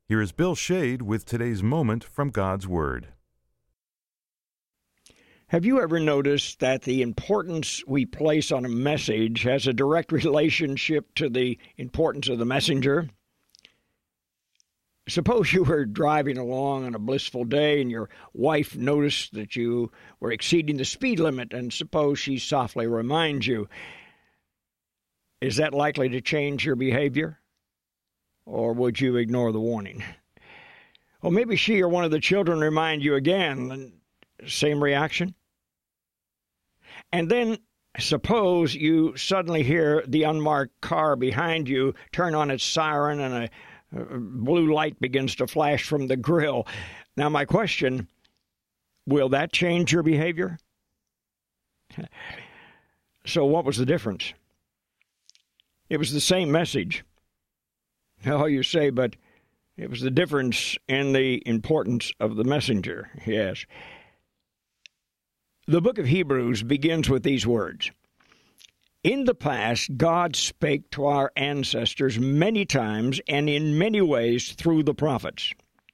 Here is Bill Shade with today's moment from God's Word. Have you ever noticed that the importance we place on a message has a direct relationship to the importance of the messenger? Suppose you were driving along on a blissful day and your wife noticed that you were exceeding the speed limit, and suppose she softly reminds you. Is that likely to change your behavior? Or would you ignore the warning? Or maybe she or one of the children remind you again, and same reaction? And then suppose you suddenly hear the unmarked car behind you turn on its siren and a blue light begins to flash from the grill. Now my question, will that change your behavior? So what was the difference? It was the same message. Oh, you say, but it was the difference in the importance of the messenger. Yes. The book of Hebrews begins with these words. In the past, God spake to our ancestors many times and in many ways through the prophets.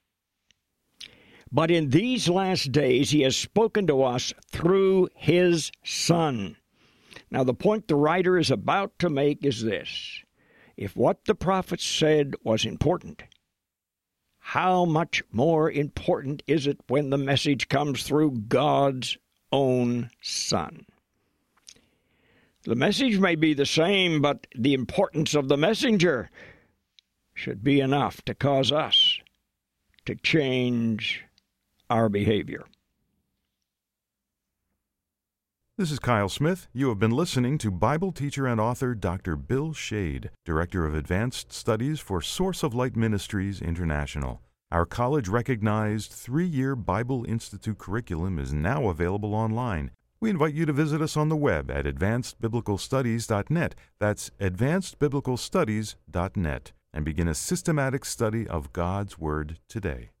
But in these last days, he has spoken to us through his Son. Now, the point the writer is about to make is this. If what the prophets said was important, how much more important is it when the message comes through God's own Son? The message may be the same, but the importance of the messenger should be enough to cause us to change our behavior. This is Kyle Smith. You have been listening to Bible teacher and author Dr. Bill Shade, Director of Advanced Studies for Source of Light Ministries International. Our college-recognized 3-year Bible Institute curriculum is now available online. We invite you to visit us on the web at advancedbiblicalstudies.net. That's advancedbiblicalstudies.net, and begin a systematic study of God's Word today.